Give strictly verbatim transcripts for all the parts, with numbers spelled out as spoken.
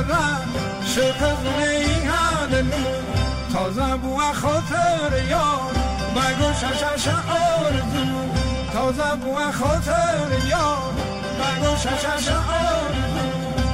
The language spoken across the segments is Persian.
برم شرق زنی هدنو تازه بو خاطر یار بگو ششش آرزو تازه بو خاطر یار بگو ششش آرزو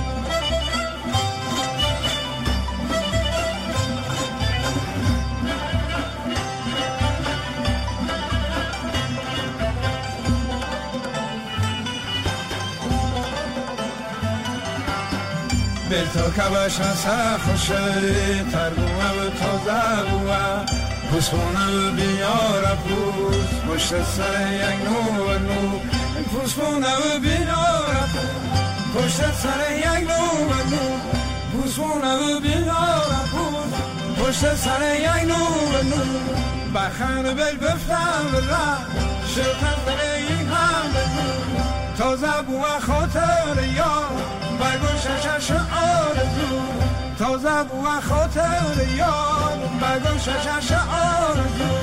به تو که باشن سخوشه ترگوه و تازه بوه پوسپونه و بیاره پوس پشت سر یک نو و نو پوسپونه و بیاره پوس پشت سر یک نو و نو پوسپونه و بیاره پوس پشت سر یک نو و نو بخن بل بفتم بلا شرکت بله یک هم بگو تازه بوه خاطر یار بگو ششش آرزو تازه بوه خاطر یار بگو ششش آرزو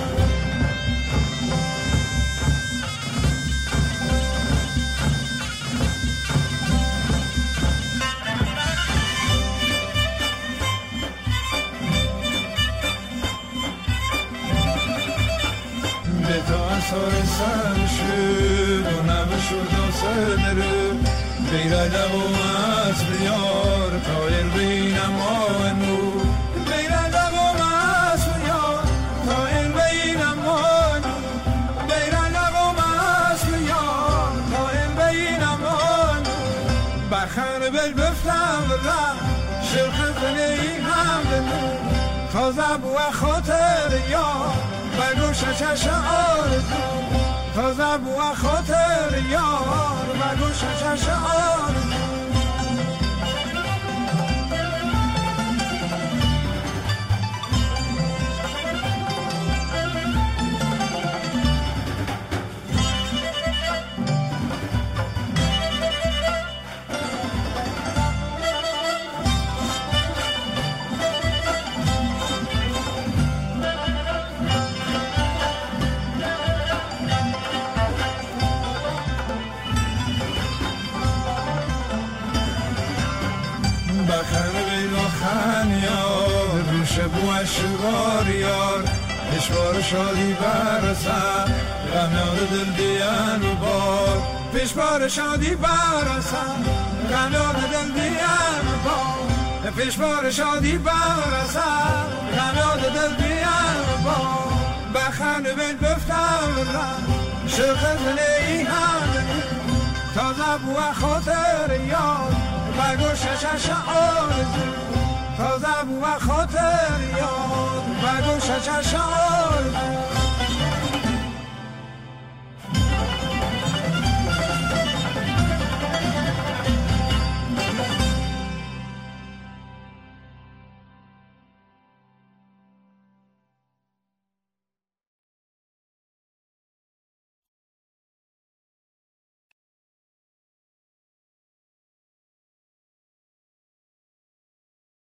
به تو اثار سر شد و نبشد و سر بیره دوم از بیار تایر بینم آنو بیره دوم از بیار تایر بینم آنو بیره دوم از بیار تایر بینم آنو بخن بل بفتم بلا شرخ زنی هم بنو تازه بوه خاطر یار بگو ششش آرزو تازه بوه خاطر یار بگو ششش آرزو بخن بیل و خن یار روش بو شغار یار پیشوار شادی برسن غم یاد دل دیان بار پیشوار شادی برسن غم یاد دل دیان بار پیشوار شادی برسن غم یاد دل دیان بار بخن بیل بفتم شرق زنی هم تازه بو خاطر یار بگو ششش آرزو تازه بو خاطر یاد بگو ششش آرزو